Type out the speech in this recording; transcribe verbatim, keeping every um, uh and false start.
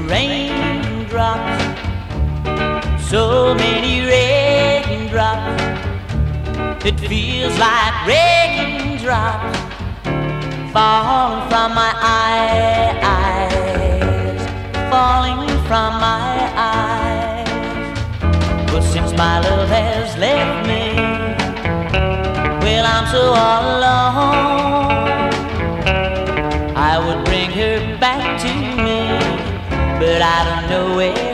raindrops, so many raindrops, it feels like raindrops falling from my eyes, falling from my eyes. Well, since my love has left me, well, I'm so all alone. I would bring her back to me, but I don't know where